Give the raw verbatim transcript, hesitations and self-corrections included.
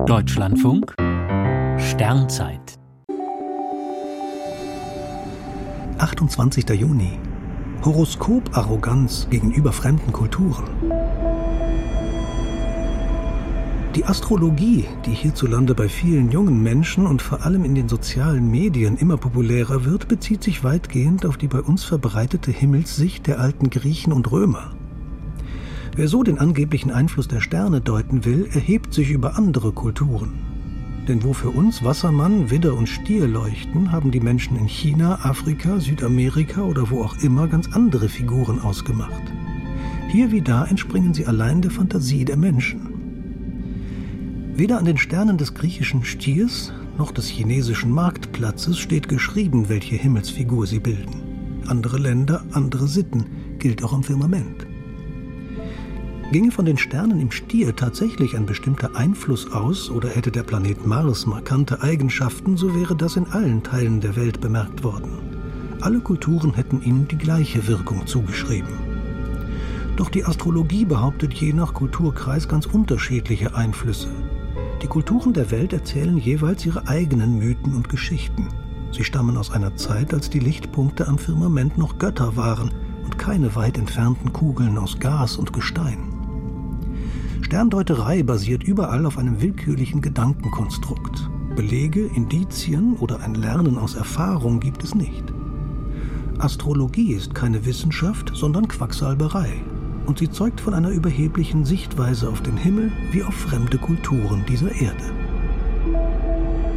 Deutschlandfunk Sternzeit achtundzwanzigster Juni. Horoskop-Arroganz gegenüber fremden Kulturen. Die Astrologie, die hierzulande bei vielen jungen Menschen und vor allem in den sozialen Medien immer populärer wird, bezieht sich weitgehend auf die bei uns verbreitete Himmelssicht der alten Griechen und Römer. Wer so den angeblichen Einfluss der Sterne deuten will, erhebt sich über andere Kulturen. Denn wo für uns Wassermann, Widder und Stier leuchten, haben die Menschen in China, Afrika, Südamerika oder wo auch immer ganz andere Figuren ausgemacht. Hier wie da entspringen sie allein der Fantasie der Menschen. Weder an den Sternen des griechischen Stiers noch des chinesischen Marktplatzes steht geschrieben, welche Himmelsfigur sie bilden. Andere Länder, andere Sitten, gilt auch am Firmament. Ginge von den Sternen im Stier tatsächlich ein bestimmter Einfluss aus oder hätte der Planet Mars markante Eigenschaften, so wäre das in allen Teilen der Welt bemerkt worden. Alle Kulturen hätten ihnen die gleiche Wirkung zugeschrieben. Doch die Astrologie behauptet je nach Kulturkreis ganz unterschiedliche Einflüsse. Die Kulturen der Welt erzählen jeweils ihre eigenen Mythen und Geschichten. Sie stammen aus einer Zeit, als die Lichtpunkte am Firmament noch Götter waren und keine weit entfernten Kugeln aus Gas und Gestein. Sterndeuterei basiert überall auf einem willkürlichen Gedankenkonstrukt. Belege, Indizien oder ein Lernen aus Erfahrung gibt es nicht. Astrologie ist keine Wissenschaft, sondern Quacksalberei. Und sie zeugt von einer überheblichen Sichtweise auf den Himmel wie auf fremde Kulturen dieser Erde.